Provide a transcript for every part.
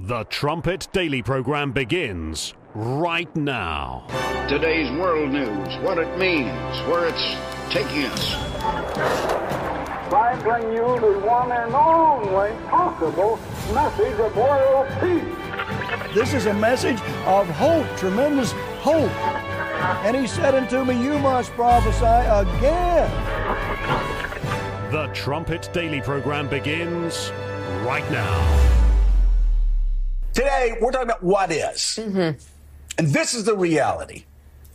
The Trumpet Daily program begins right now. Today's world news, what it means, where it's taking us. I bring you the one and only possible message of world peace. This is a message of hope, tremendous hope. And he said unto me, you must prophesy again. The Trumpet Daily program begins right now. Today, we're talking about what is. And this is the reality.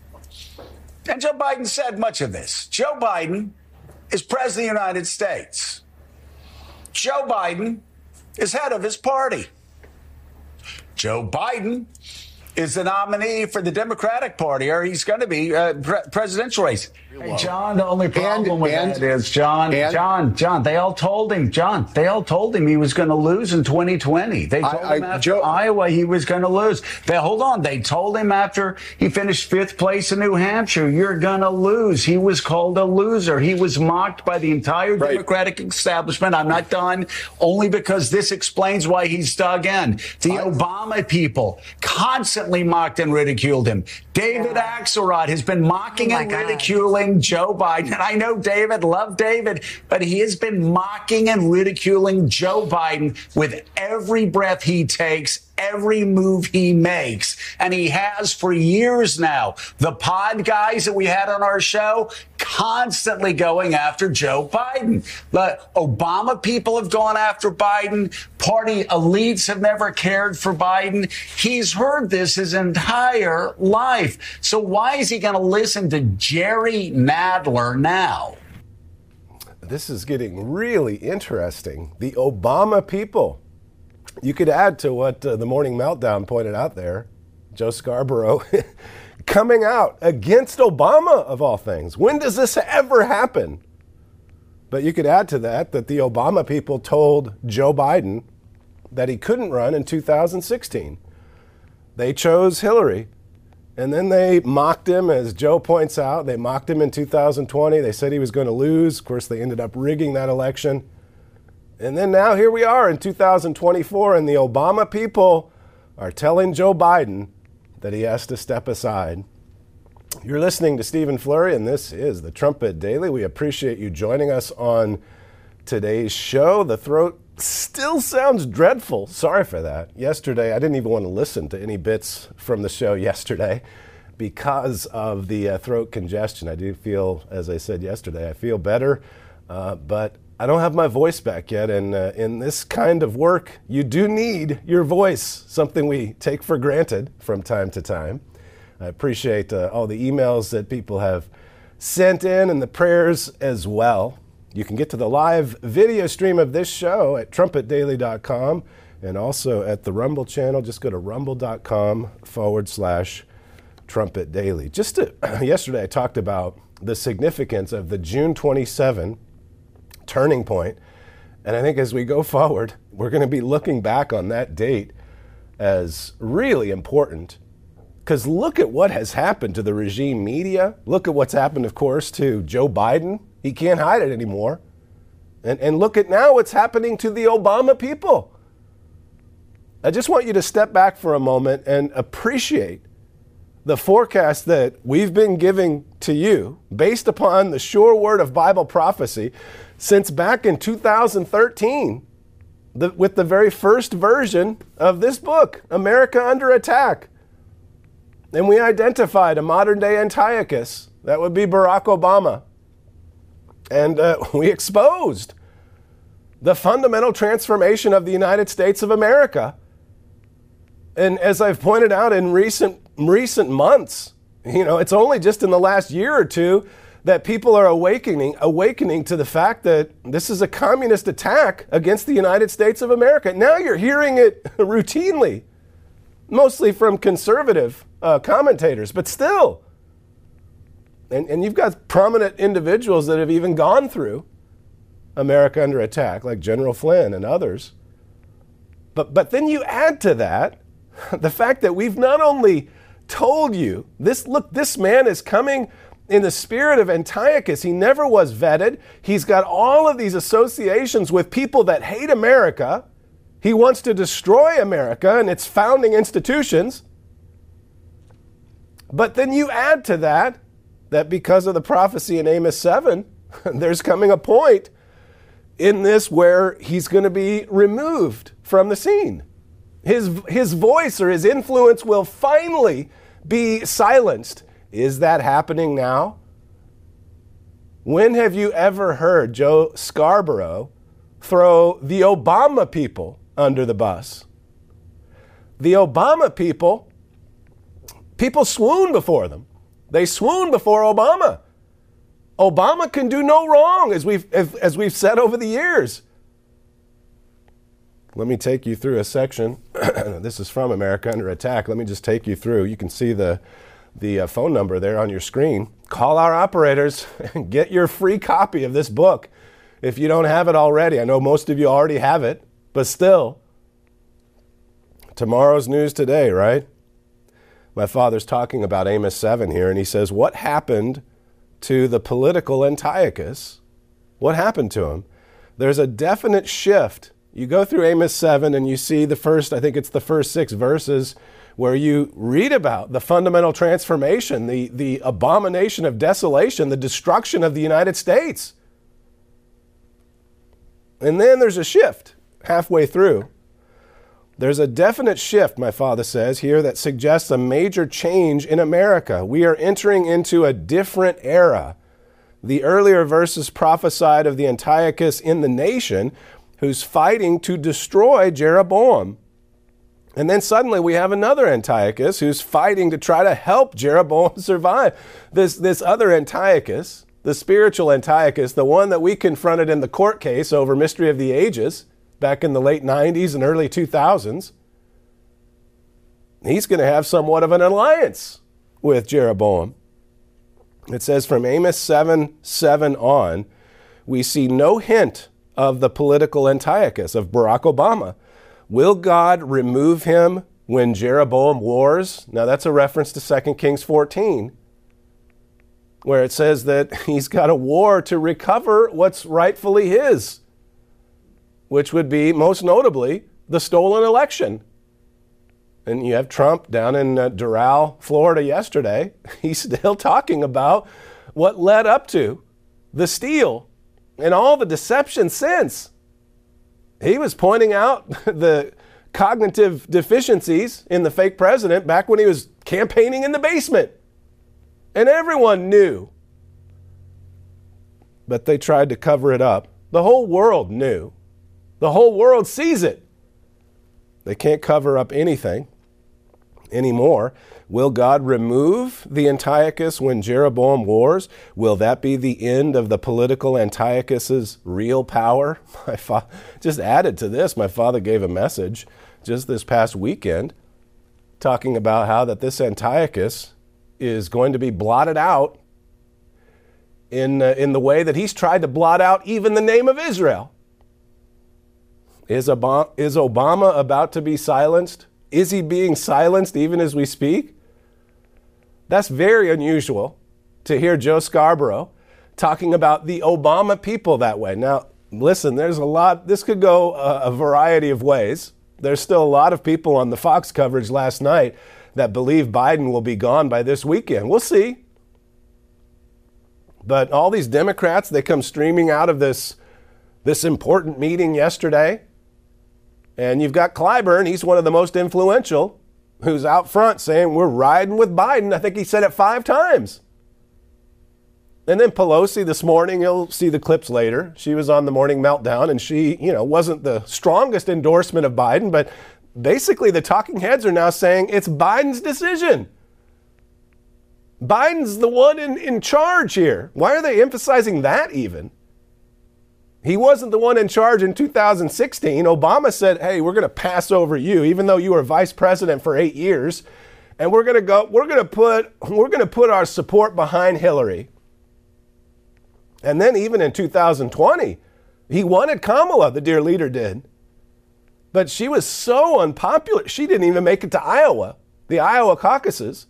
And Joe Biden said much of this. Joe Biden is president of the United States. Joe Biden is head of his party. Joe Biden is the nominee for the Democratic Party, or he's going to be presidential race. Hey, John, the only problem with that is, John, they all told him he was going to lose in 2020. They told him after Iowa he was going to lose. They told him after he finished 5th place in New Hampshire, you're going to lose. He was called a loser. He was mocked by the entire Democratic establishment. I'm not done, only because this explains why he's dug in. The Obama people constantly mocked and ridiculed him. David Axelrod has been mocking and ridiculing Joe Biden. And I know David, love David, but he has been mocking and ridiculing Joe Biden with every breath he takes, every move he makes. And he has for years now. The pod guys that we had on our show constantly going after Joe Biden. The Obama people have gone after Biden. Party elites have never cared for Biden. He's heard this his entire life. So why is he going to listen to Jerry Nadler now? This is getting really interesting. The Obama people. You could add to what the Morning Meltdown pointed out there, Joe Scarborough, coming out against Obama, of all things. When does this ever happen? But you could add to that the Obama people told Joe Biden that he couldn't run in 2016. They chose Hillary, and then they mocked him, as Joe points out. They mocked him in 2020. They said he was going to lose. Of course, they ended up rigging that election. And then now here we are in 2024, and the Obama people are telling Joe Biden that he has to step aside. You're listening to Stephen Flurry, and this is the Trumpet Daily. We appreciate you joining us on today's show. The throat still sounds dreadful. Sorry for that. Yesterday, I didn't even want to listen to any bits from the show yesterday because of the throat congestion. I do feel, as I said yesterday, I feel better, but I don't have my voice back yet, and in this kind of work, you do need your voice, something we take for granted from time to time. I appreciate all the emails that people have sent in and the prayers as well. You can get to the live video stream of this show at trumpetdaily.com and also at the Rumble channel. Just go to rumble.com/trumpetdaily. Yesterday I talked about the significance of the June 27 turning point. And I think as we go forward, we're going to be looking back on that date as really important. Because look at what has happened to the regime media. Look at what's happened, of course, to Joe Biden. He can't hide it anymore. And look at now what's happening to the Obama people. I just want you to step back for a moment and appreciate the forecast that we've been giving to you based upon the sure word of Bible prophecy since back in 2013, with the very first version of this book, America Under Attack. And we identified a modern-day Antiochus. That would be Barack Obama. And we exposed the fundamental transformation of the United States of America. And as I've pointed out in recent months, it's only just in the last year or two that people are awakening to the fact that this is a communist attack against the United States of America. Now you're hearing it routinely, mostly from conservative commentators, but still. And you've got prominent individuals that have even gone through America Under Attack, like General Flynn and others. But then you add to that the fact that we've not only told you, this man is coming in the spirit of Antiochus. He never was vetted. He's got all of these associations with people that hate America. He wants to destroy America and its founding institutions. But then you add to that because of the prophecy in Amos 7, there's coming a point in this where he's going to be removed from the scene. His voice or his influence will finally be silenced. Is that happening now? When have you ever heard Joe Scarborough throw the Obama people under the bus? The Obama people swoon before them. They swoon before Obama. Obama can do no wrong, as we've said over the years. Let me take you through a section. This is from America Under Attack. Let me just take you through. You can see the phone number there on your screen. Call our operators and get your free copy of this book if you don't have it already. I know most of you already have it, but still, tomorrow's news today, right? My father's talking about Amos 7 here, and he says, what happened to the political Antiochus? What happened to him? There's a definite shift. You go through Amos 7 and you see the first 6 verses where you read about the fundamental transformation, the abomination of desolation, the destruction of the United States. And then there's a shift halfway through. There's a definite shift, my father says here, that suggests a major change in America. We are entering into a different era. The earlier verses prophesied of the Antiochus in the nation who's fighting to destroy Jeroboam. And then suddenly we have another Antiochus who's fighting to try to help Jeroboam survive. This other Antiochus, the spiritual Antiochus, the one that we confronted in the court case over Mystery of the Ages back in the late 90s and early 2000s, he's going to have somewhat of an alliance with Jeroboam. It says from Amos 7:7 on, we see no hint of the political Antiochus, of Barack Obama. Will God remove him when Jeroboam wars? Now that's a reference to 2 Kings 14, where it says that he's got a war to recover what's rightfully his, which would be, most notably, the stolen election. And you have Trump down in Doral, Florida yesterday. He's still talking about what led up to the steal and all the deception since. He was pointing out the cognitive deficiencies in the fake president back when he was campaigning in the basement. And everyone knew. But they tried to cover it up. The whole world knew. The whole world sees it. They can't cover up anything anymore. Will God remove the Antiochus when Jeroboam wars? Will that be the end of the political Antiochus's real power? Just added to this, my father gave a message just this past weekend talking about how that this Antiochus is going to be blotted out in the way that he's tried to blot out even the name of Israel. Is Obama about to be silenced? Is he being silenced even as we speak? That's very unusual to hear Joe Scarborough talking about the Obama people that way. Now, listen, there's a lot, this could go a variety of ways. There's still a lot of people on the Fox coverage last night that believe Biden will be gone by this weekend. We'll see. But all these Democrats, they come streaming out of this important meeting yesterday. And you've got Clyburn, he's one of the most influential, who's out front saying, we're riding with Biden. I think he said it 5 times. And then Pelosi this morning, you'll see the clips later. She was on the Morning Meltdown, and she, wasn't the strongest endorsement of Biden, but basically the talking heads are now saying it's Biden's decision. Biden's the one in charge here. Why are they emphasizing that even? He wasn't the one in charge in 2016. Obama said, hey, we're going to pass over you, even though you were vice president for 8 years. And we're going to put our support behind Hillary. And then even in 2020, he wanted Kamala, the dear leader did. But she was so unpopular, she didn't even make it to Iowa, the Iowa caucuses.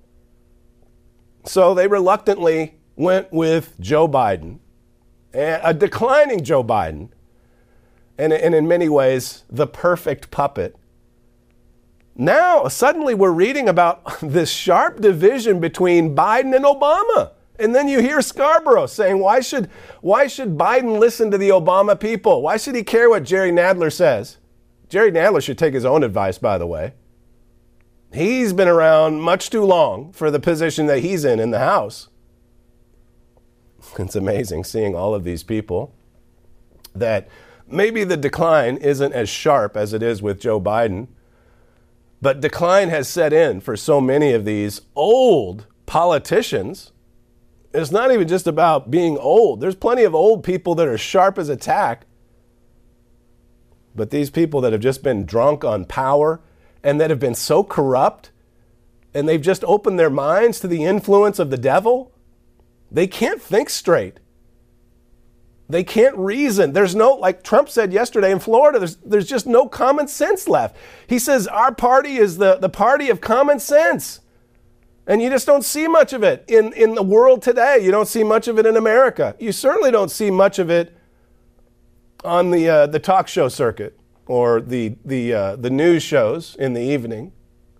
So they reluctantly went with Joe Biden. A declining Joe Biden. and in many ways, the perfect puppet. Now, suddenly we're reading about this sharp division between Biden and Obama. And then you hear Scarborough saying, why should Biden listen to the Obama people? Why should he care what Jerry Nadler says? Jerry Nadler should take his own advice, by the way. He's been around much too long for the position that he's in the House. It's amazing seeing all of these people that maybe the decline isn't as sharp as it is with Joe Biden, but decline has set in for so many of these old politicians. It's not even just about being old. There's plenty of old people that are sharp as a tack. But these people that have just been drunk on power and that have been so corrupt and they've just opened their minds to the influence of the devil, they can't think straight. They can't reason. There's no, like Trump said yesterday in Florida, there's just no common sense left. He says our party is the party of common sense. And you just don't see much of it in the world today. You don't see much of it in America. You certainly don't see much of it on the talk show circuit or the news shows in the evening.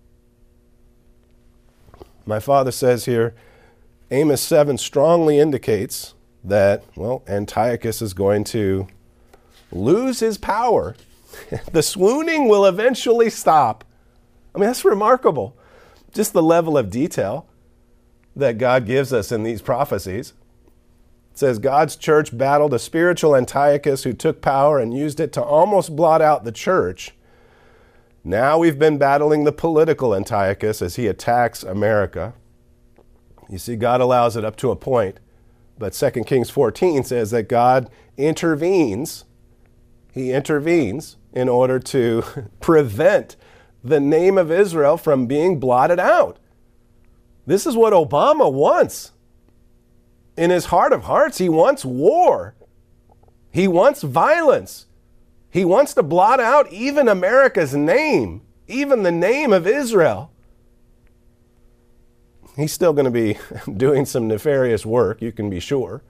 My father says here, Amos 7 strongly indicates that, well, Antiochus is going to lose his power. The swooning will eventually stop. I mean, that's remarkable. Just the level of detail that God gives us in these prophecies. It says God's church battled a spiritual Antiochus who took power and used it to almost blot out the church. Now we've been battling the political Antiochus as he attacks America. You see, God allows it up to a point. But 2 Kings 14 says that God intervenes. He intervenes in order to prevent the name of Israel from being blotted out. This is what Obama wants. In his heart of hearts, he wants war. He wants violence. He wants to blot out even America's name, even the name of Israel. He's still going to be doing some nefarious work, you can be sure.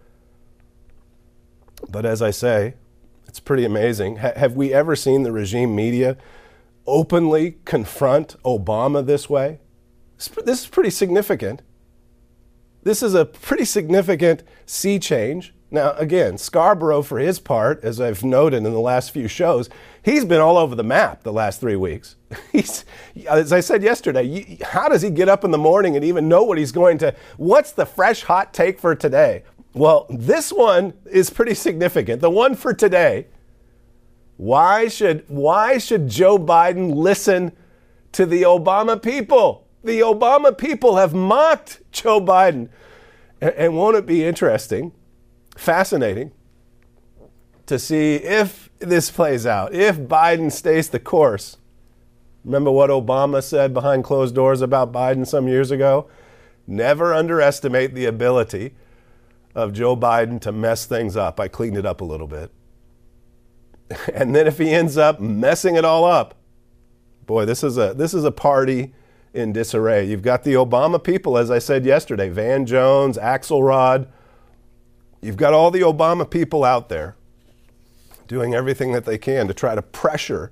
But as I say, it's pretty amazing. Have we ever seen the regime media openly confront Obama this way? This is pretty significant. This is a pretty significant sea change. Now, again, Scarborough, for his part, as I've noted in the last few shows, he's been all over the map the last 3 weeks. As I said yesterday, how does he get up in the morning and even know what's the fresh hot take for today? Well, this one is pretty significant. The one for today. Why should Joe Biden listen to the Obama people? The Obama people have mocked Joe Biden. And won't it be interesting, fascinating, to see if this plays out, if Biden stays the course? Remember what Obama said behind closed doors about Biden some years ago? Never underestimate the ability of Joe Biden to mess things up. I cleaned it up a little bit. And then if he ends up messing it all up, boy, this is a party in disarray. You've got the Obama people, as I said yesterday, Van Jones, Axelrod. You've got all the Obama people out there doing everything that they can to try to pressure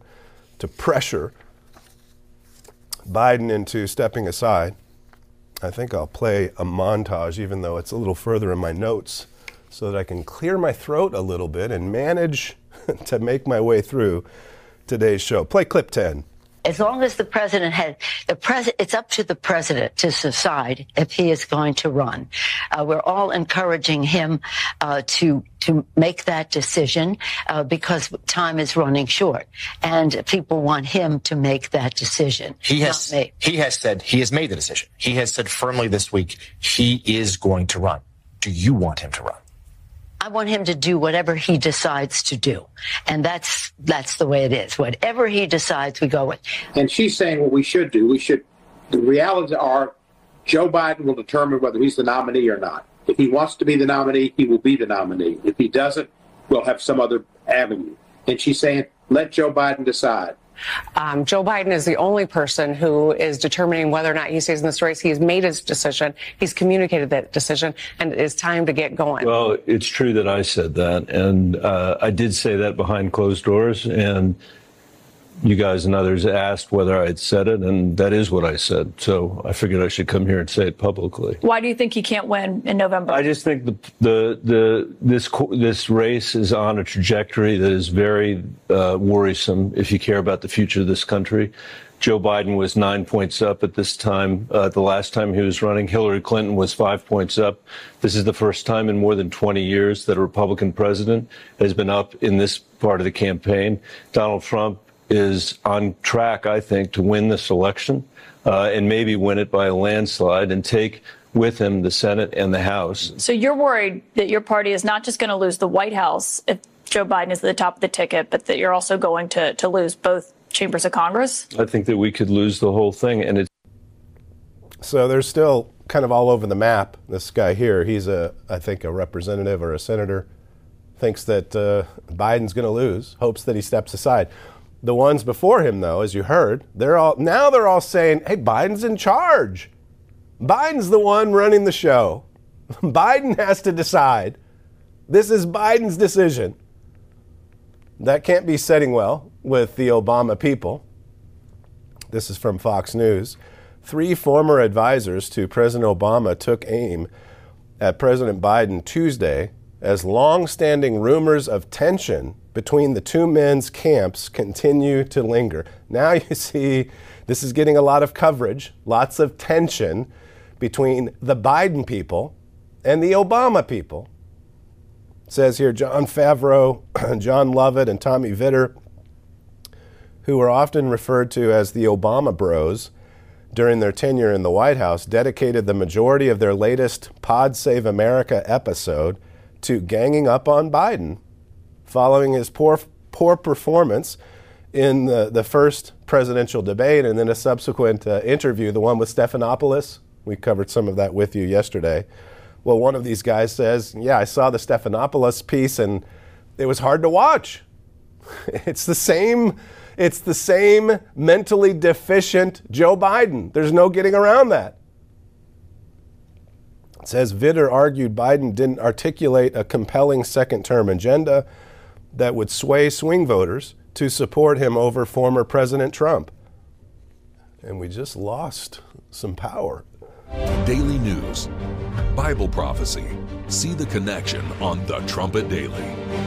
Biden into stepping aside. I think I'll play a montage, even though it's a little further in my notes, so that I can clear my throat a little bit and manage to make my way through today's show. Play clip 10. As long as the president it's up to the president to decide if he is going to run. We're all encouraging him to make that decision because time is running short, and people want him to make that decision. He has said he has made the decision. He has said firmly this week he is going to run. Do you want him to run? I want him to do whatever he decides to do. And that's the way it is. Whatever he decides, we go with. And she's saying what we should do. The realities are Joe Biden will determine whether he's the nominee or not. If he wants to be the nominee, he will be the nominee. If he doesn't, we'll have some other avenue. And she's saying, let Joe Biden decide. Joe Biden is the only person who is determining whether or not he stays in this race. He's made his decision. He's communicated that decision, and it is time to get going. Well, it's true that I said that, and I did say that behind closed doors, and you guys and others asked whether I had said it, and that is what I said. So I figured I should come here and say it publicly. Why do you think he can't win in November? I just think this race is on a trajectory that is very worrisome if you care about the future of this country. Joe Biden was 9 points up at this time. The last time he was running, Hillary Clinton was 5 points up. This is the first time in more than 20 years that a Republican president has been up in this part of the campaign. Donald Trump is on track, I think, to win this election and maybe win it by a landslide and take with him the Senate and the House. So you're worried that your party is not just going to lose the White House if Joe Biden is at the top of the ticket, but that you're also going to lose both chambers of Congress? I think that we could lose the whole thing. And it's so they're still kind of all over the map. This guy here, he's I think a representative or a senator, thinks that Biden's going to lose, hopes that he steps aside. The ones before him, though, as you heard, they're all saying, hey, Biden's in charge. Biden's the one running the show. Biden has to decide. This is Biden's decision. That can't be setting well with the Obama people. This is from Fox News. 3 former advisors to President Obama took aim at President Biden Tuesday as long-standing rumors of tension between the two men's camps continue to linger. Now you see this is getting a lot of coverage, lots of tension between the Biden people and the Obama people. It says here Jon Favreau, John Lovett, and Tommy Vitter, who are often referred to as the Obama Bros during their tenure in the White House, dedicated the majority of their latest Pod Save America episode to ganging up on Biden following his poor performance in the first presidential debate and then a subsequent interview, the one with Stephanopoulos. We covered some of that with you yesterday. Well, one of these guys says, yeah, I saw the Stephanopoulos piece and it was hard to watch. It's the same mentally deficient Joe Biden. There's no getting around that. It says Vitter argued Biden didn't articulate a compelling second-term agenda that would sway swing voters to support him over former President Trump. And we just lost some power. Daily news, Bible prophecy. See the connection on The Trumpet Daily.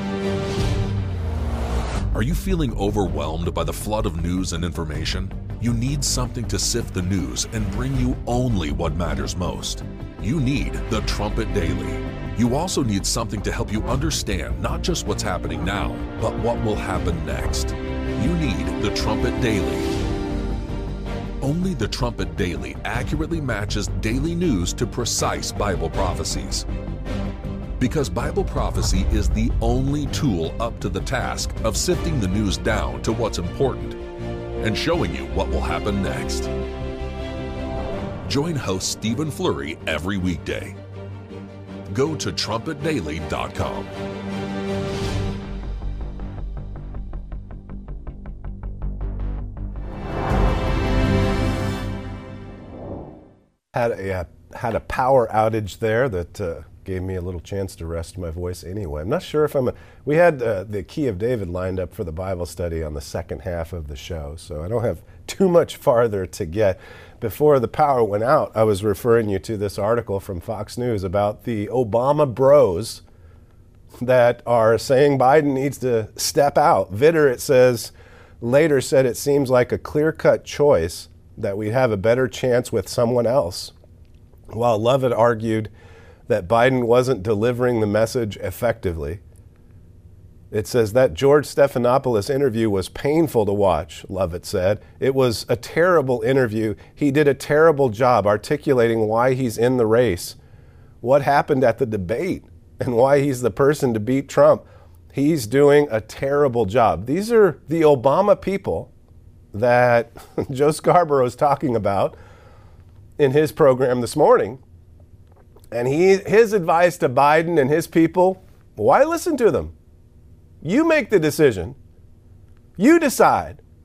Are you feeling overwhelmed by the flood of news and information? You need something to sift the news and bring you only what matters most. You need The Trumpet Daily. You also need something to help you understand not just what's happening now, but what will happen next. You need The Trumpet Daily. Only The Trumpet Daily accurately matches daily news to precise Bible prophecies. Because Bible prophecy is the only tool up to the task of sifting the news down to what's important and showing you what will happen next. Join host Stephen Flurry every weekday. Go to trumpetdaily.com. Had a power outage there that gave me a little chance to rest my voice anyway. I'm not sure if we had the Key of David lined up for the Bible study on the second half of the show, so I don't have too much farther to get. Before the power went out, I was referring you to this article from Fox News about the Obama bros that are saying Biden needs to step out. Vitter, it says, later said it seems like a clear-cut choice that we'd have a better chance with someone else, while Lovett argued that Biden wasn't delivering the message effectively. It says that George Stephanopoulos interview was painful to watch, Lovett said. It was a terrible interview. He did a terrible job articulating why he's in the race, what happened at the debate, and why he's the person to beat Trump. He's doing a terrible job. These are the Obama people that Joe Scarborough is talking about in his program this morning. And his advice to Biden and his people, why listen to them? You make the decision. You decide.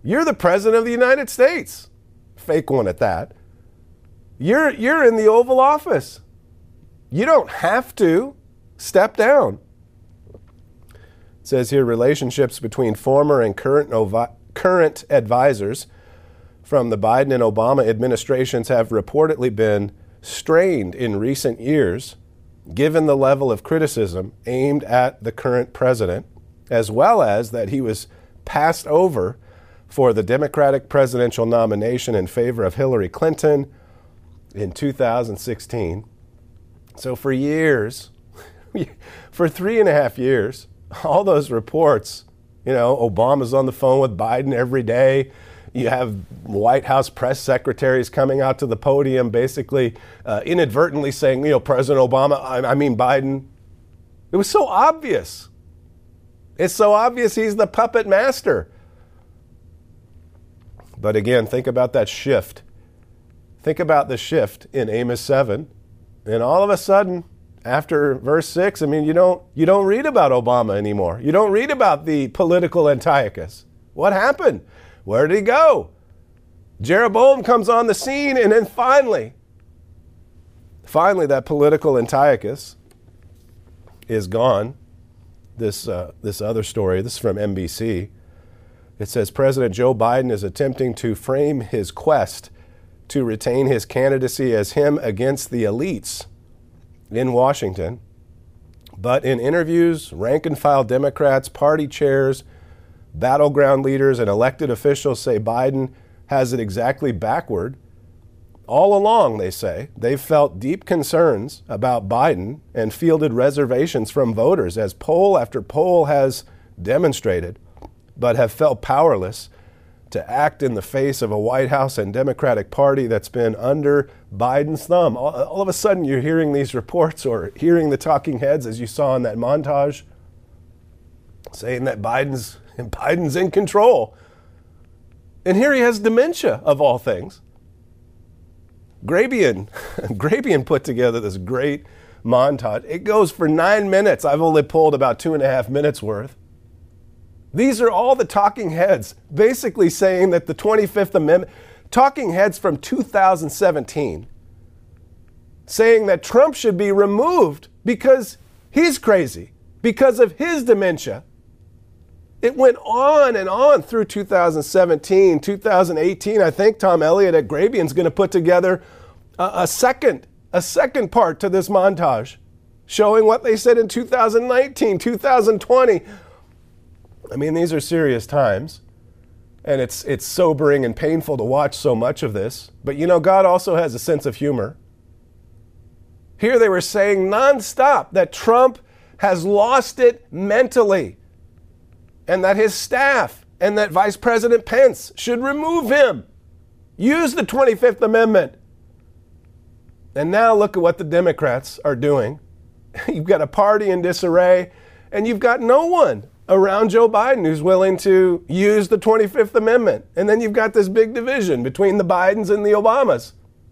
You're the president of the United States. Fake one at that. You're in the Oval Office. You don't have to step down. It says here, relationships between former and current advisors from the Biden and Obama administrations have reportedly been strained in recent years, given the level of criticism aimed at the current president, as well as that he was passed over for the Democratic presidential nomination in favor of Hillary Clinton in 2016. So for years, for 3.5 years, all those reports, Obama's on the phone with Biden every day. You have White House press secretaries coming out to the podium basically inadvertently saying, President Obama, I mean Biden. It was so obvious. It's so obvious he's the puppet master. But again, think about that shift. Think about the shift in Amos 7. And all of a sudden, after verse 6, you don't read about Obama anymore. You don't read about the political Antiochus. What happened? Where did he go? Jeroboam comes on the scene, and then finally, that political Antiochus is gone. This other story, this is from NBC. It says President Joe Biden is attempting to frame his quest to retain his candidacy as him against the elites in Washington. But in interviews, rank-and-file Democrats, party chairs, battleground leaders, and elected officials say Biden has it exactly backward. All along, they say, they've felt deep concerns about Biden and fielded reservations from voters, as poll after poll has demonstrated, but have felt powerless to act in the face of a White House and Democratic Party that's been under Biden's thumb. All of a sudden, you're hearing these reports or hearing the talking heads, as you saw in that montage, saying that Biden's in control. And here he has dementia, of all things. Grabian put together this great montage. It goes for 9 minutes. I've only pulled about 2.5 minutes worth. These are all the talking heads basically saying that the 25th Amendment, talking heads from 2017, saying that Trump should be removed because he's crazy, because of his dementia. It went on and on through 2017, 2018. I think Tom Elliott at Grabian's going to put together a second part to this montage, showing what they said in 2019, 2020. These are serious times, and it's sobering and painful to watch so much of this. But God also has a sense of humor. Here they were saying nonstop that Trump has lost it mentally, and that his staff and that Vice President Pence should remove him. Use the 25th Amendment. And now look at what the Democrats are doing. You've got a party in disarray, and you've got no one around Joe Biden who's willing to use the 25th Amendment. And then you've got this big division between the Bidens and the Obamas.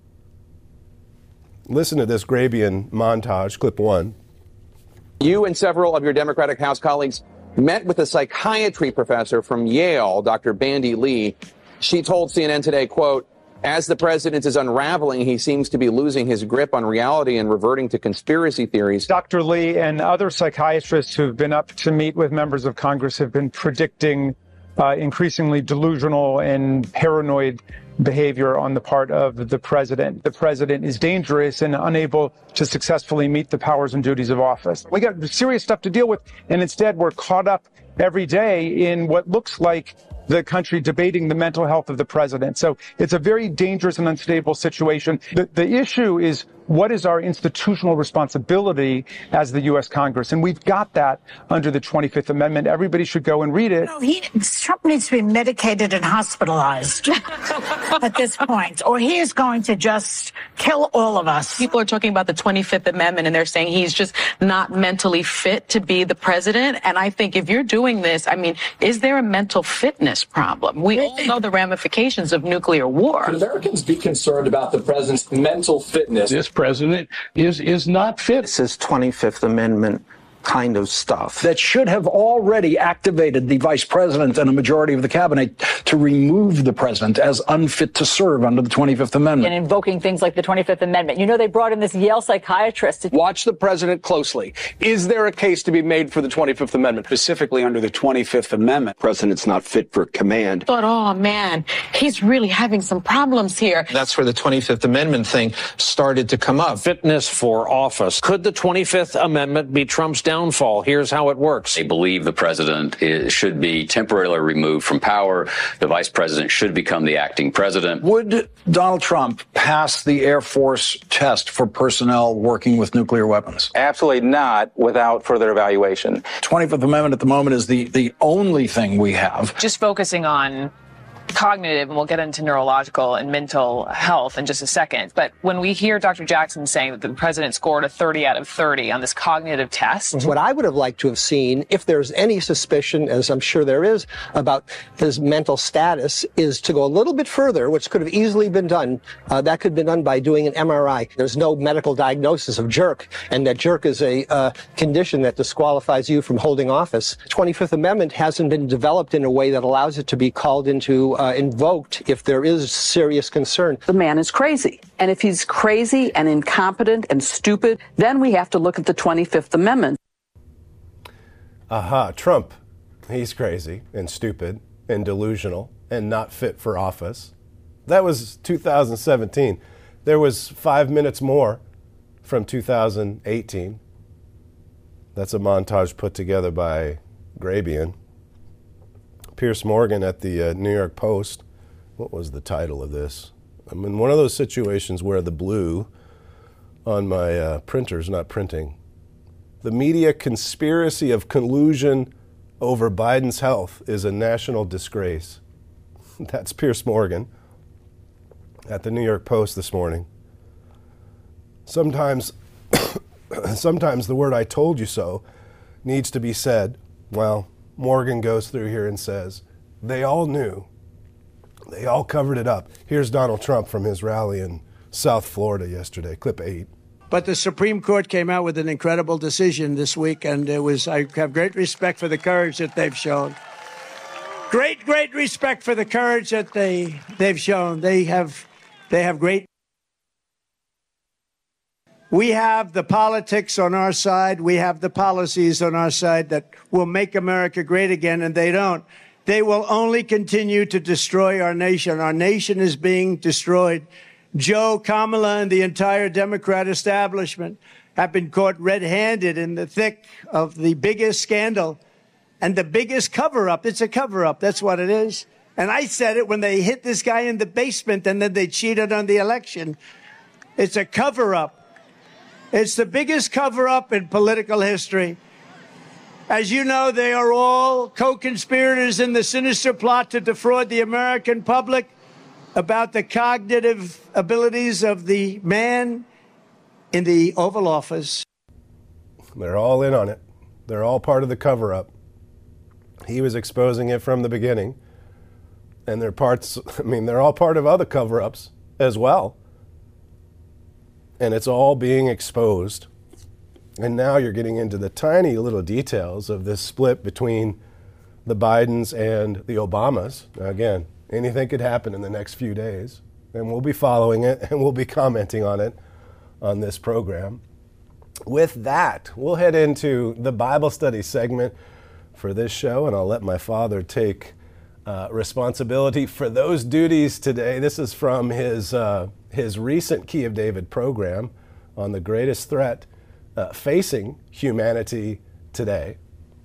Listen to this Grabian montage, clip 1. You and several of your Democratic House colleagues met with a psychiatry professor from Yale, Dr. Bandy Lee. She told CNN today, quote, as the president is unraveling, he seems to be losing his grip on reality and reverting to conspiracy theories. Dr. Lee and other psychiatrists who've been up to meet with members of Congress have been predicting increasingly delusional and paranoid behavior on the part of the president. The president is dangerous and unable to successfully meet the powers and duties of office. We got serious stuff to deal with, and instead we're caught up every day in what looks like the country debating the mental health of the president. So it's a very dangerous and unstable situation. The issue is, what is our institutional responsibility as the U.S. Congress? And we've got that under the 25th Amendment. Everybody should go and read it. Trump needs to be medicated and hospitalized at this point, or he is going to just kill all of us. People are talking about the 25th Amendment, and they're saying he's just not mentally fit to be the president. And I think if you're doing this, is there a mental fitness problem? We all know the ramifications of nuclear war. Should Americans be concerned about the president's mental fitness? This president is not fit. This is 25th Amendment kind of stuff that should have already activated the vice president and a majority of the cabinet to remove the president as unfit to serve under the 25th Amendment. And invoking things like the 25th Amendment. You know, they brought in this Yale psychiatrist. Watch the president closely. Is there a case to be made for the 25th Amendment? Specifically under the 25th Amendment. President's not fit for command. Thought, oh man, he's really having some problems here. That's where the 25th Amendment thing started to come up. Fitness for office. Could the 25th Amendment be Trump's downfall? Here's how it works. They believe the president should be temporarily removed from power. The vice president should become the acting president. Would Donald Trump pass the Air Force test for personnel working with nuclear weapons? Absolutely not without further evaluation. 25th Amendment at the moment is the only thing we have. Just focusing on cognitive, and we'll get into neurological and mental health in just a second. But when we hear Dr. Jackson saying that the president scored a 30 out of 30 on this cognitive test. What I would have liked to have seen, if there's any suspicion, as I'm sure there is, about his mental status, is to go a little bit further, which could have easily been done. That could have been done by doing an MRI. There's no medical diagnosis of jerk, and that jerk is a condition that disqualifies you from holding office. 25th Amendment hasn't been developed in a way that allows it to be called into invoked if there is serious concern. The man is crazy. And if he's crazy and incompetent and stupid, then we have to look at the 25th Amendment. Trump, he's crazy and stupid and delusional and not fit for office. That was 2017. There was 5 minutes more from 2018. That's a montage put together by Grabian. Piers Morgan at the New York Post. What was the title of this? I'm in one of those situations where the blue on my printer's not printing. The media conspiracy of collusion over Biden's health is a national disgrace. That's Piers Morgan at the New York Post this morning. Sometimes the word "I told you so" needs to be said. Well, Morgan goes through here and says, they all knew. They all covered it up. Here's Donald Trump from his rally in South Florida yesterday, clip 8. But the Supreme Court came out with an incredible decision this week, and I have great respect for the courage that they've shown. Great respect for the courage that they've shown. They have great. We have the politics on our side. We have the policies on our side that will make America great again, and they don't. They will only continue to destroy our nation. Our nation is being destroyed. Joe, Kamala, and the entire Democrat establishment have been caught red-handed in the thick of the biggest scandal and the biggest cover-up. It's a cover-up. That's what it is. And I said it when they hit this guy in the basement and then they cheated on the election. It's a cover-up. It's the biggest cover-up in political history. As you know, they are all co-conspirators in the sinister plot to defraud the American public about the cognitive abilities of the man in the Oval Office. They're all in on it. They're all part of the cover-up. He was exposing it from the beginning. And they're all part of other cover-ups as well. And it's all being exposed. And now you're getting into the tiny little details of this split between the Bidens and the Obamas. Now, again, anything could happen in the next few days. And we'll be following it and we'll be commenting on it on this program. With that, we'll head into the Bible study segment for this show, and I'll let my father take responsibility for those duties today. This is from his recent Key of David program on the greatest threat facing humanity today.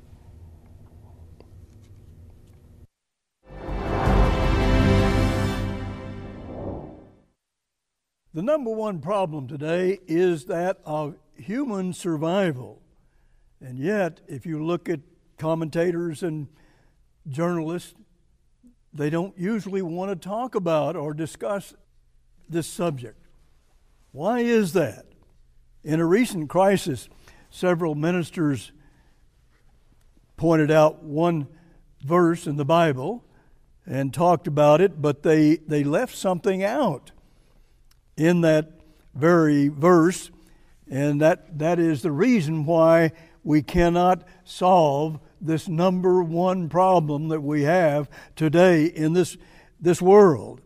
The number one problem today is that of human survival. And yet, if you look at commentators and journalists, they don't usually want to talk about or discuss this subject. Why is that? In a recent crisis, several ministers pointed out one verse in the Bible and talked about it, but they left something out in that very verse, and that is the reason why we cannot solve this number one problem that we have today in this world.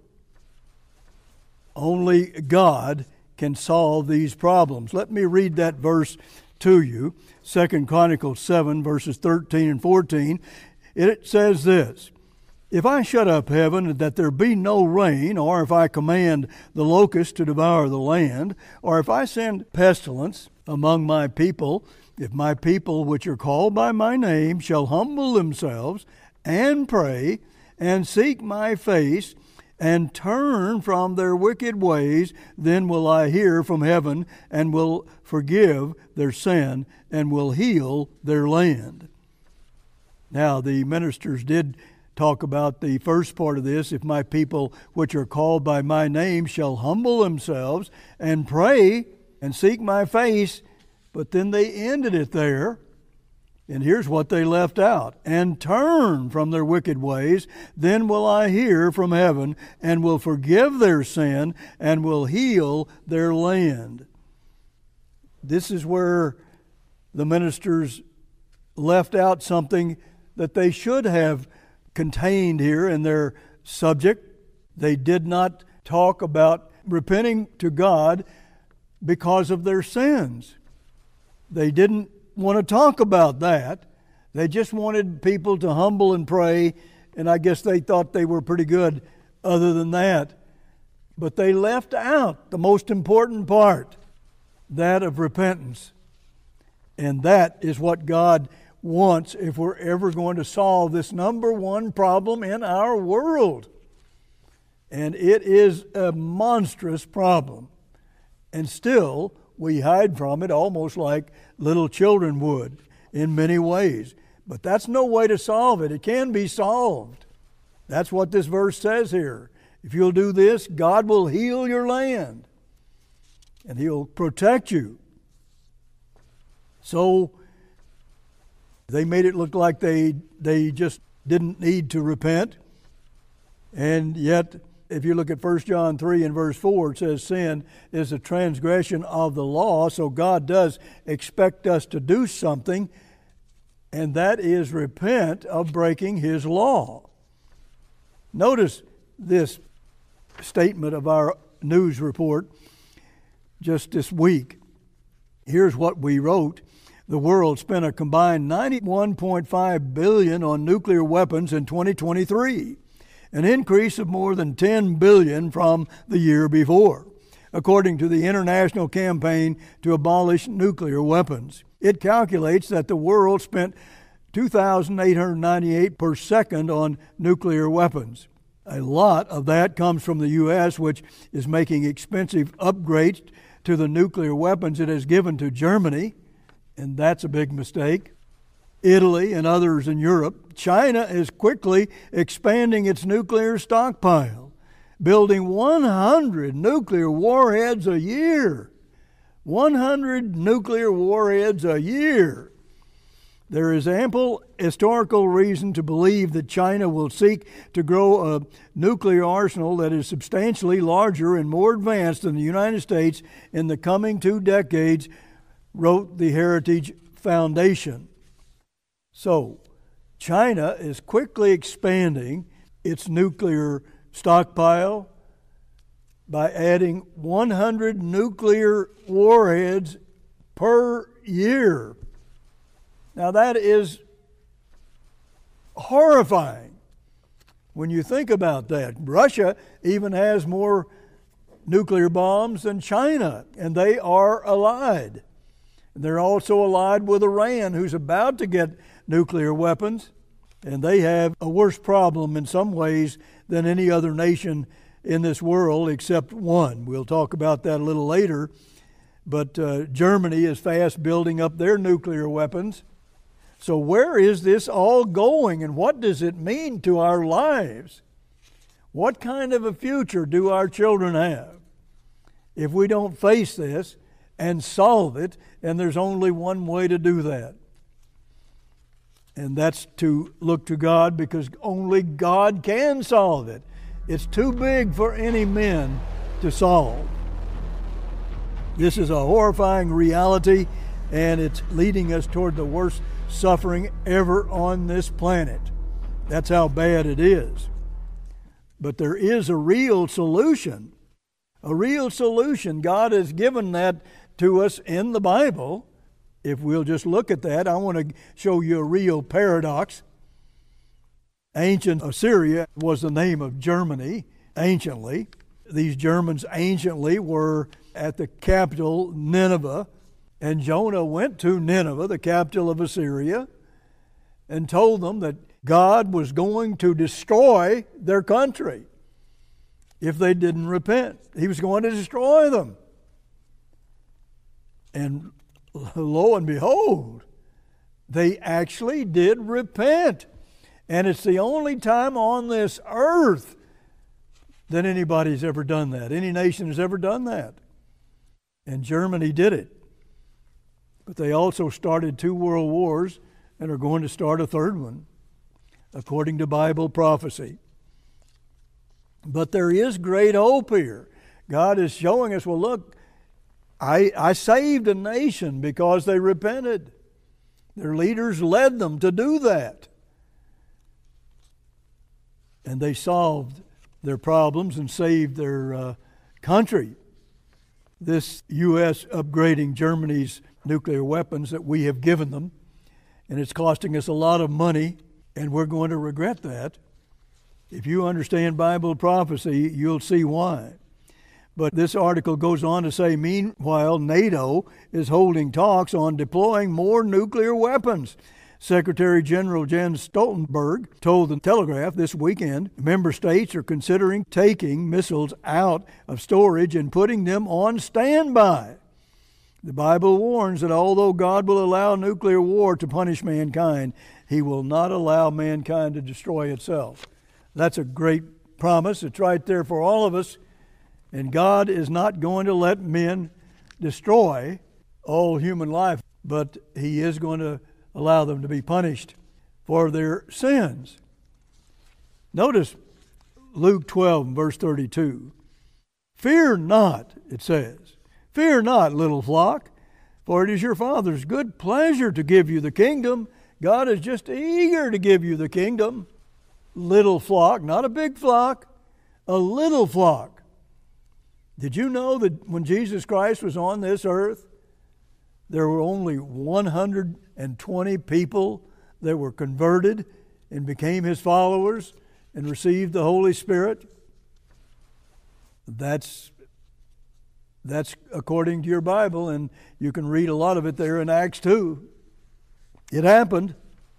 Only God can solve these problems. Let me read that verse to you. 2 Chronicles 7, verses 13 and 14. It says this: If I shut up heaven that there be no rain, or if I command the locusts to devour the land, or if I send pestilence among my people, if my people which are called by my name shall humble themselves and pray and seek my face and turn from their wicked ways, then will I hear from heaven and will forgive their sin and will heal their land. Now, the ministers did talk about the first part of this: if my people which are called by my name shall humble themselves and pray and seek my face. But then they ended it there, and here's what they left out: and turn from their wicked ways, then will I hear from heaven and will forgive their sin and will heal their land. This is where the ministers left out something that they should have contained here in their subject. They did not talk about repenting to God because of their sins. They didn't want to talk about that. They just wanted people to humble and pray, and I guess they thought they were pretty good other than that. But they left out the most important part, that of repentance. And that is what God wants if we're ever going to solve this number one problem in our world. And it is a monstrous problem. And still, we hide from it almost like little children would in many ways. But that's no way to solve it. It can be solved. That's what this verse says here. If you'll do this, God will heal your land, and He'll protect you. So they made it look like they just didn't need to repent. And yet, if you look at 1 John 3 and verse 4, it says sin is a transgression of the law. So God does expect us to do something, and that is repent of breaking His law. Notice this statement of our news report just this week. Here's what we wrote. The world spent a combined $91.5 billion on nuclear weapons in 2023. An increase of more than $10 billion from the year before, according to the International Campaign to Abolish Nuclear Weapons. It calculates that the world spent 2,898 per second on nuclear weapons. A lot of that comes from the U.S., which is making expensive upgrades to the nuclear weapons it has given to Germany, and that's a big mistake. Italy and others in Europe. China is quickly expanding its nuclear stockpile, building 100 nuclear warheads a year. 100 nuclear warheads a year. There is ample historical reason to believe that China will seek to grow a nuclear arsenal that is substantially larger and more advanced than the United States in the coming 2 decades, wrote the Heritage Foundation. So, China is quickly expanding its nuclear stockpile by adding 100 nuclear warheads per year. Now, that is horrifying when you think about that. Russia even has more nuclear bombs than China, and they are allied. They're also allied with Iran, who's about to get nuclear weapons, and they have a worse problem in some ways than any other nation in this world except one. We'll talk about that a little later. But Germany is fast building up their nuclear weapons. So where is this all going, and what does it mean to our lives? What kind of a future do our children have if we don't face this and solve it? And there's only one way to do that. And that's to look to God, because only God can solve it. It's too big for any men to solve. This is a horrifying reality, and it's leading us toward the worst suffering ever on this planet. That's how bad it is. But there is a real solution. A real solution. God has given that to us in the Bible. If we'll just look at that, I want to show you a real paradox. Ancient Assyria was the name of Germany anciently. These Germans anciently were at the capital, Nineveh, and Jonah went to Nineveh, the capital of Assyria, and told them that God was going to destroy their country if they didn't repent. He was going to destroy them. And lo and behold, they actually did repent. And it's the only time on this earth that anybody's ever done that. Any nation has ever done that. And Germany did it. But they also started 2 world wars and are going to start a third one, according to Bible prophecy. But there is great hope here. God is showing us, well, look, I saved a nation because they repented. Their leaders led them to do that. And they solved their problems and saved their country. This U.S. upgrading Germany's nuclear weapons that we have given them, and it's costing us a lot of money, and we're going to regret that. If you understand Bible prophecy, you'll see why. But this article goes on to say, meanwhile, NATO is holding talks on deploying more nuclear weapons. Secretary General Jens Stoltenberg told the Telegraph this weekend member states are considering taking missiles out of storage and putting them on standby. The Bible warns that although God will allow nuclear war to punish mankind, He will not allow mankind to destroy itself. That's a great promise. It's right there for all of us. And God is not going to let men destroy all human life, but He is going to allow them to be punished for their sins. Notice Luke 12, verse 32. Fear not, it says. Fear not, little flock, for it is your Father's good pleasure to give you the kingdom. God is just eager to give you the kingdom. Little flock, not a big flock, a little flock. Did you know that when Jesus Christ was on this earth, there were only 120 people that were converted and became His followers and received the Holy Spirit? That's according to your Bible, and you can read a lot of it there in Acts 2. It happened.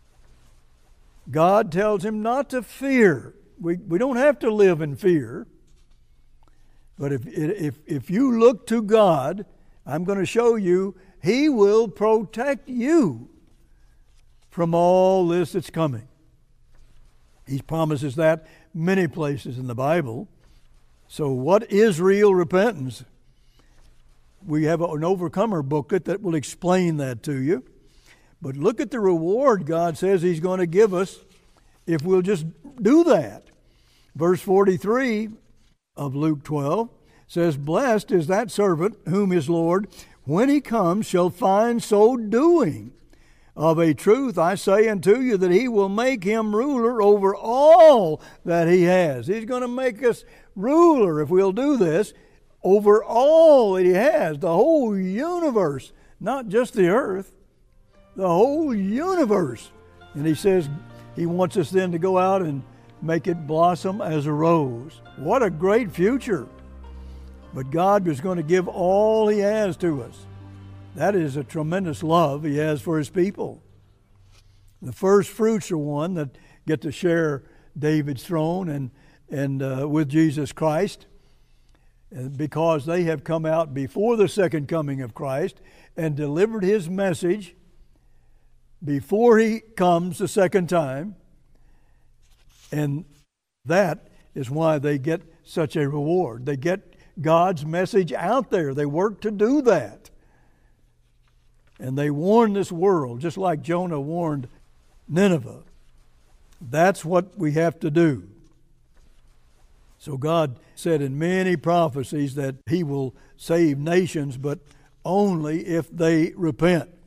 God tells him not to fear. We don't have to live in fear. But if you look to God, I'm going to show you He will protect you from all this that's coming. He promises that many places in the Bible. So what is real repentance? We have an Overcomer booklet that will explain that to you. But look at the reward God says He's going to give us if we'll just do that. Verse 43 of Luke 12 says, blessed is that servant whom his Lord, when He comes, shall find so doing. Of a truth I say unto you that He will make him ruler over all that he has. He's going to make us ruler, if we'll do this, over all that He has, the whole universe, not just the earth, the whole universe. And He says He wants us then to go out and make it blossom as a rose. What a great future. But God is going to give all He has to us. That is a tremendous love He has for His people. The first fruits are one that get to share David's throne and with Jesus Christ, because they have come out before the second coming of Christ and delivered His message before He comes the second time. And that is why they get such a reward. They get God's message out there. They work to do that. And they warn this world, just like Jonah warned Nineveh. That's what we have to do. So God said in many prophecies that He will save nations, but only if they repent.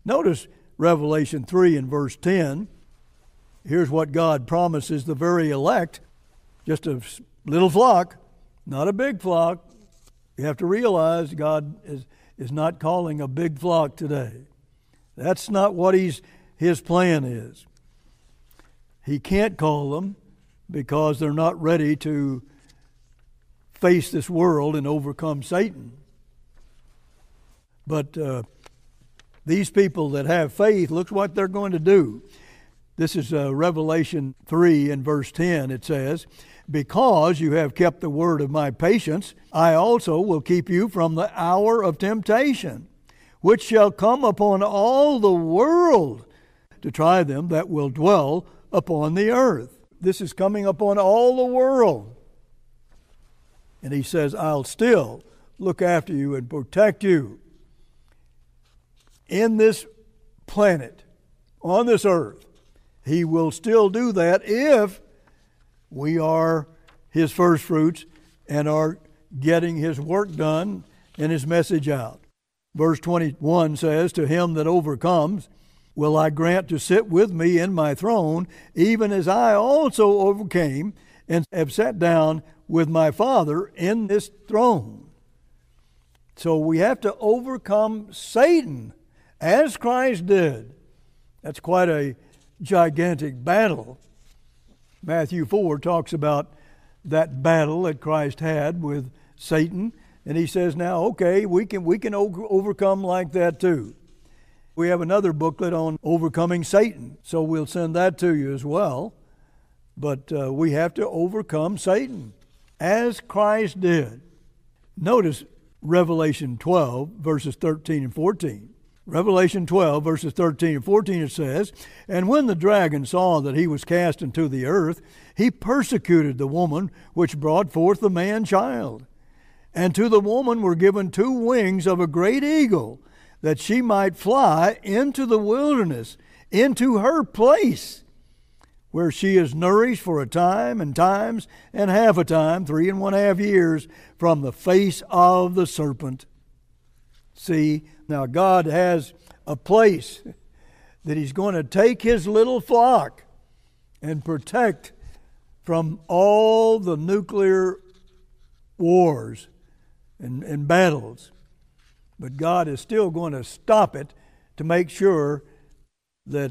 Notice Revelation 3 and verse 10. Here's what God promises the very elect, just a little flock, not a big flock. You have to realize God is not calling a big flock today. That's not what his plan is. He can't call them because they're not ready to face this world and overcome Satan. But these people that have faith, look what they're going to do. This is Revelation 3 and verse 10. It says, "Because you have kept the word of my patience, I also will keep you from the hour of temptation, which shall come upon all the world to try them that will dwell upon the earth." This is coming upon all the world. And he says, I'll still look after you and protect you in this planet, on this earth. He will still do that if we are his first fruits and are getting his work done and his message out. Verse 21 says, "To him that overcomes will I grant to sit with me in my throne, even as I also overcame and have sat down with my Father in this throne." So we have to overcome Satan as Christ did. That's quite a gigantic battle. Matthew 4 talks about that battle that Christ had with Satan, and he says, now, okay, we can overcome like that too. We have another booklet on overcoming Satan, so we'll send that to you as well. But we have to overcome Satan as Christ did. Notice Revelation 12, verses 13 and 14. Revelation 12, verses 13 and 14, it says, "And when the dragon saw that he was cast into the earth, he persecuted the woman which brought forth the man-child. And to the woman were given 2 wings of a great eagle, that she might fly into the wilderness, into her place, where she is nourished for a time and times and half a time, 3.5 years, from the face of the serpent." See, now God has a place that he's going to take his little flock and protect from all the nuclear wars and battles. But God is still going to stop it to make sure that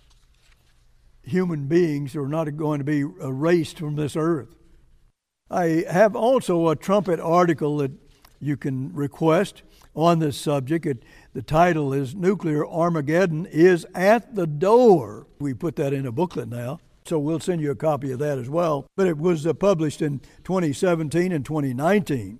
human beings are not going to be erased from this earth. I have also a Trumpet article that you can request on this subject. The title is "Nuclear Armageddon is at the Door." We put that in a booklet now, so we'll send you a copy of that as well. But it was published in 2017 and 2019.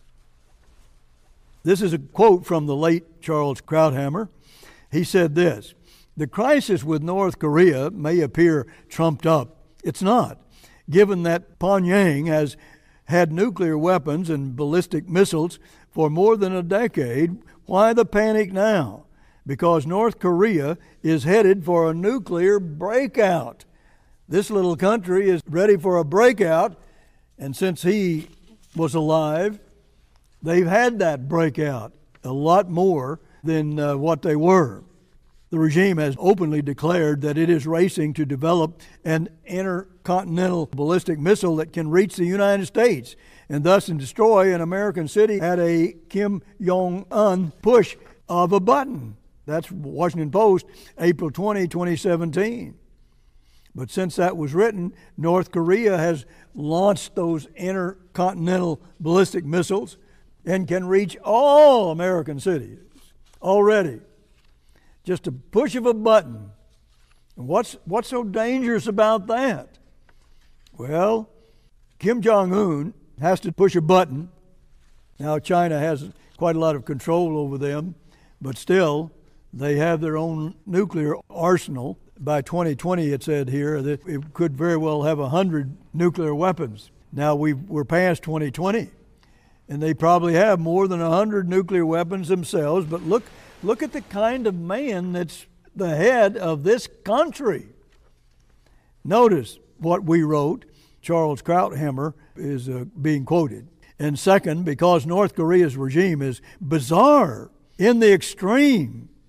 This is a quote from the late Charles Krauthammer. He said this: "The crisis with North Korea may appear trumped up. It's not. Given that Pyongyang has had nuclear weapons and ballistic missiles for more than a decade, why the panic now? Because North Korea is headed for a nuclear breakout. This little country is ready for a breakout, and since he was alive, they've had that breakout, a lot more than what they were. The regime has openly declared that it is racing to develop an intercontinental ballistic missile that can reach the United States and thus destroy an American city at a Kim Jong-un push of a button." That's Washington Post, April 20, 2017. But since that was written, North Korea has launched those intercontinental ballistic missiles and can reach all American cities already. Just a push of a button. And what's so dangerous about that? Well, Kim Jong-un has to push a button. Now China has quite a lot of control over them, but still they have their own nuclear arsenal. By 2020, it said here that it could very well have 100 nuclear weapons. Now we're past 2020, and they probably have more than 100 nuclear weapons themselves, but look at the kind of man that's the head of this country. Notice what we wrote. Charles Krauthammer is being quoted. And second, because North Korea's regime is bizarre in the extreme,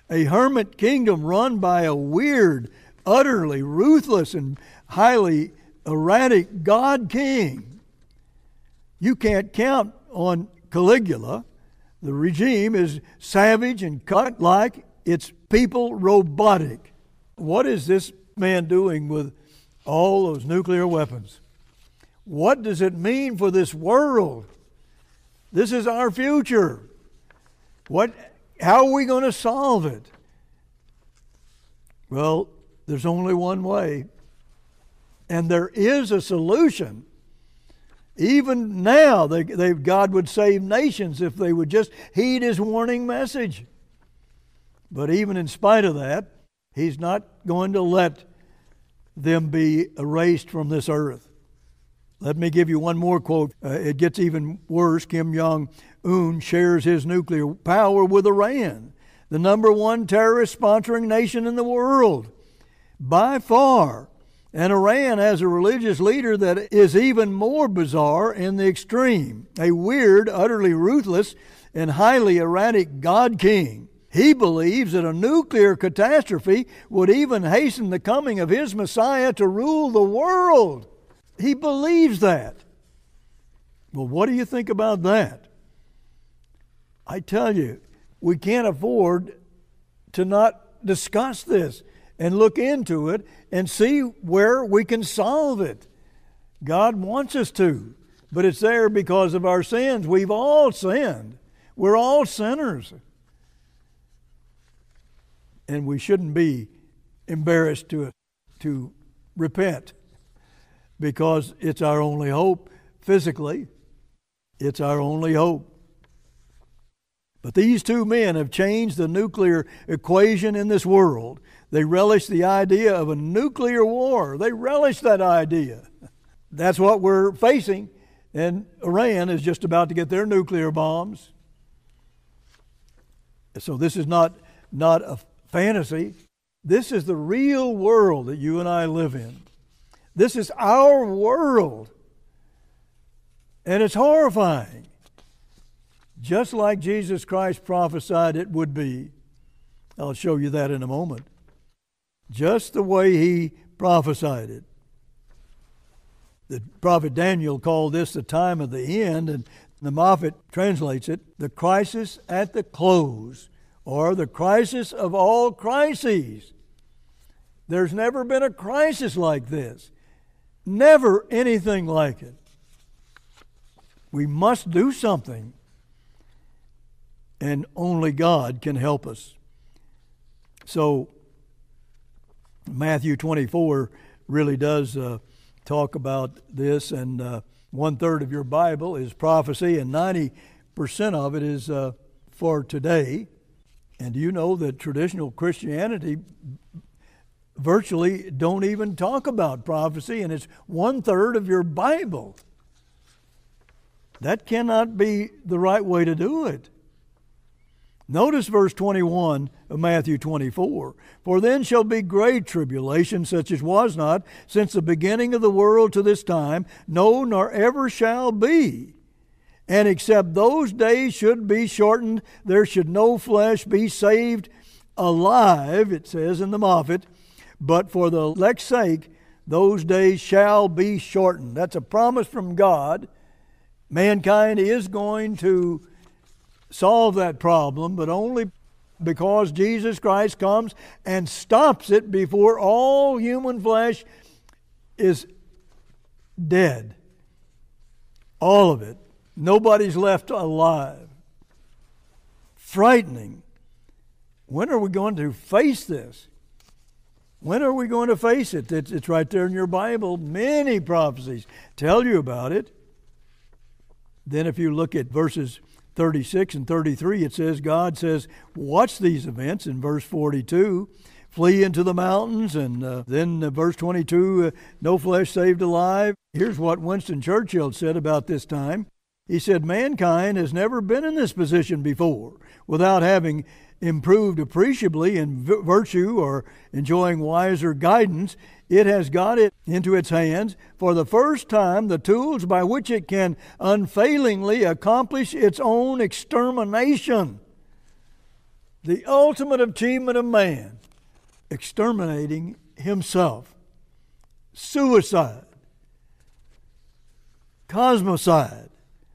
a hermit kingdom run by a weird, utterly ruthless, and highly erratic God king. You can't count on Caligula. The regime is savage and cut-like, its people robotic. What is this man doing with all those nuclear weapons? What does it mean for this world? This is our future. How are we going to solve it? Well, there's only one way. And there is a solution. Even now, God would save nations if they would just heed His warning message. But even in spite of that, He's not going to let them be erased from this earth. Let me give you one more quote. It gets even worse. Kim Jong-un shares his nuclear power with Iran, the number one terrorist sponsoring nation in the world, by far. And Iran has a religious leader that is even more bizarre in the extreme, a weird, utterly ruthless, and highly erratic God king. He believes that a nuclear catastrophe would even hasten the coming of his Messiah to rule the world. He believes that. Well, what do you think about that? I tell you, we can't afford to not discuss this and look into it and see where we can solve it. God wants us to, but it's there because of our sins. We've all sinned. We're all sinners. And we shouldn't be embarrassed to repent, because it's our only hope physically. It's our only hope. But these two men have changed the nuclear equation in this world. They relish the idea of a nuclear war. They relish that idea. That's what we're facing. And Iran is just about to get their nuclear bombs. So this is not a fantasy. This is the real world that you and I live in. This is our world. And it's horrifying. Just like Jesus Christ prophesied it would be. I'll show you that in a moment. Just the way He prophesied it. The prophet Daniel called this the time of the end, and the Moffat translates it, the crisis at the close, or the crisis of all crises. There's never been a crisis like this. Never anything like it. We must do something. And only God can help us. So, Matthew 24 really does talk about this, and 1/3 of your Bible is prophecy, and 90% of it is for today. And do you know that traditional Christianity virtually don't even talk about prophecy, and it's 1/3 of your Bible? That cannot be the right way to do it. Notice verse 21 of Matthew 24. For then shall be great tribulation, such as was not since the beginning of the world to this time, no, nor ever shall be. And except those days should be shortened, there should no flesh be saved alive, it says in the Moffat. But for the elect's sake, those days shall be shortened. That's a promise from God. Mankind is going to solve that problem, but only because Jesus Christ comes and stops it before all human flesh is dead. All of it. Nobody's left alive. Frightening. When are we going to face this? When are we going to face it? It's right there in your Bible. Many prophecies tell you about it. Then if you look at verses 36 and 33, it says, God says, watch these events. In verse 42, flee into the mountains. And then verse 22, no flesh saved alive. Here's what Winston Churchill said about this time. He said, mankind has never been in this position before without having improved appreciably in virtue or enjoying wiser guidance. It has got it into its hands for the first time the tools by which it can unfailingly accomplish its own extermination. The ultimate achievement of man, exterminating himself. Suicide. Cosmocide.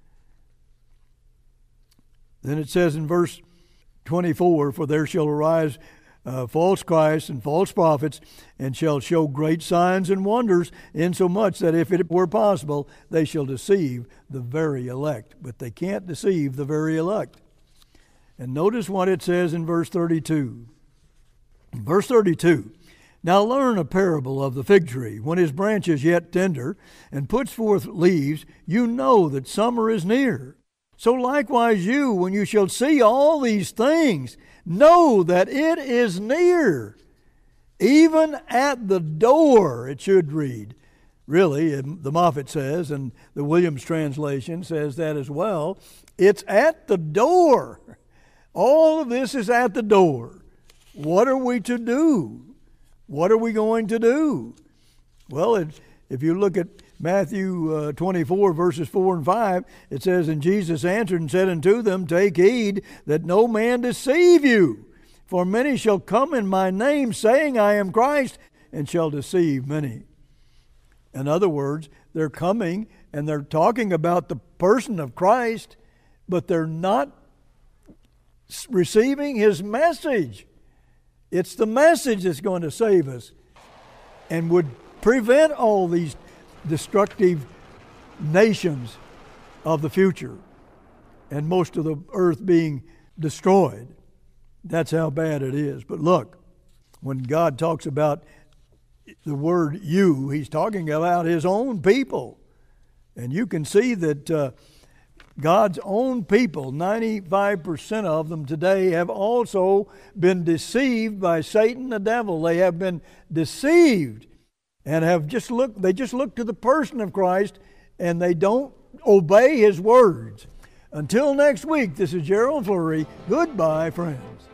Then it says in verse 24, for there shall arise false Christs and false prophets, and shall show great signs and wonders, insomuch that if it were possible, they shall deceive the very elect. But they can't deceive the very elect. And notice what it says in verse 32. Verse 32, now learn a parable of the fig tree. When his branch is yet tender, and puts forth leaves, you know that summer is near. So likewise you, when you shall see all these things, know that it is near, even at the door, it should read. Really, the Moffat says, and the Williams translation says that as well. It's at the door. All of this is at the door. What are we to do? What are we going to do? Well, if you look at Matthew 24, verses 4 and 5, it says, and Jesus answered and said unto them, take heed that no man deceive you. For many shall come in my name, saying, I am Christ, and shall deceive many. In other words, they're coming and they're talking about the person of Christ, but they're not receiving his message. It's the message that's going to save us and would prevent all these destructive nations of the future and most of the earth being destroyed. That's how bad it is. But look, when God talks about the word you, he's talking about his own people. And you can see that God's own people, 95% of them today, have also been deceived by Satan the devil. They have been deceived and have just look to the person of Christ, and they don't obey his words. Until next week, this is Gerald Flurry. Goodbye, friends.